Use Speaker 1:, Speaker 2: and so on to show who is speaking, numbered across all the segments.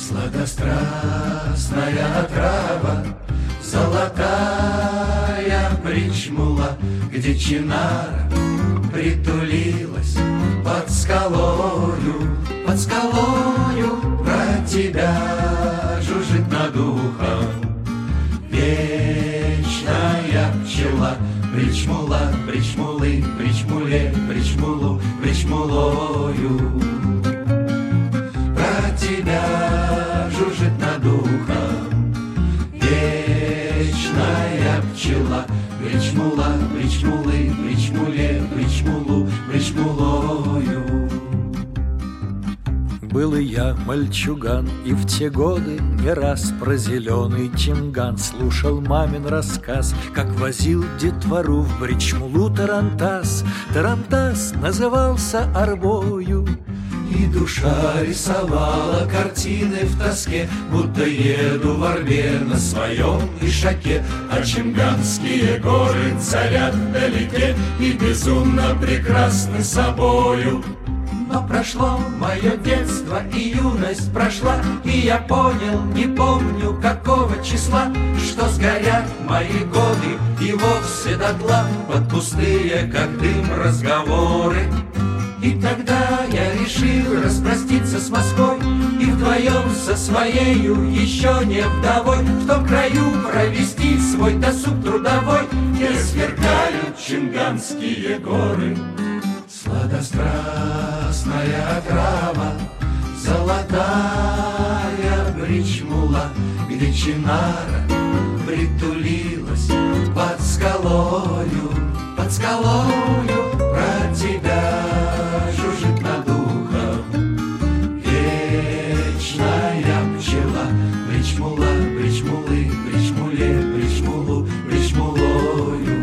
Speaker 1: Сладострастная трава, золотая причмула, где чинара притулилась под скалою. Под скалою про тебя жужжит над ухом вечная пчела. Причмула, причмулы, причмуле, причмулу, причмулою. Про тебя жужжит над ухом вечная пчела. Причмула, причмулы, причмуле, причмулу, причмулою.
Speaker 2: Был и я мальчуган, и в те годы не раз про зеленый чинган слушал мамин рассказ, как возил детвору в Бричмулу тарантас. Тарантас назывался арбою,
Speaker 1: и душа рисовала картины в тоске, будто еду в Орбе на своем ишаке. А Чинганские горы царят вдалеке и безумно прекрасны собою. Но прошло мое детство, и юность прошла, и я понял, не помню какого числа, что сгорят мои годы и вовсе дотла под пустые, как дым, разговоры. И тогда я решил распроститься с Москвой и вдвоем со своею еще не вдовой в том краю провести свой досуг трудовой, где сверкают Чинганские горы. Сладострастная трава, золотая бричмула, где чинара притулилась под скалою. Под скалою про тебя жужжит над ухом вечная пчела. Бричмула, бричмулы, бричмуле, бричмулу, бричмулою.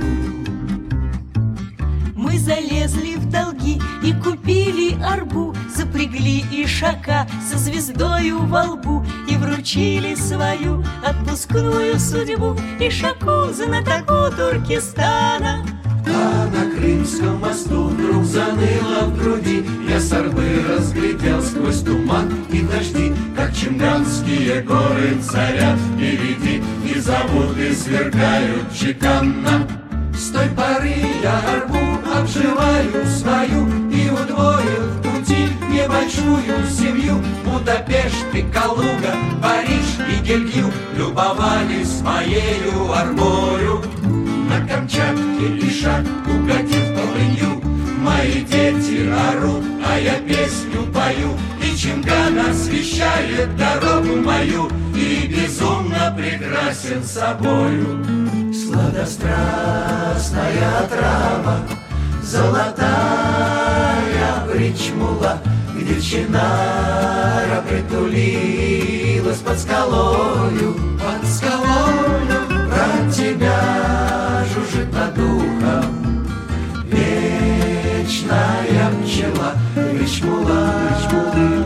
Speaker 3: Мы залезли в долги и купили арбу, запрягли ишака со звездою во лбу и вручили свою отпускную судьбу ишаку, знатоку Туркестана.
Speaker 1: А на Крымском мосту вдруг заныло в груди, я с арбы разглядел сквозь туман и дожди, как Чинганские горы царят впереди и зовут и сверкают чеканно. С той поры я арбу обживаю свою и удвоил в пути небольшую семью. Будапешт и Калуга, Париж и Гелью любовались моею арбою. На Камчатке ишак угодив полынью, мои дети орут, а я песню пою, и Чинган освещает дорогу мою и безумно прекрасен собою. Сладострастная трава, золотая бричмула, где чинара притулилась под скалою. Под скалою про тебя жужжит над ухом вечная пчела. Бричмула, бричмулы,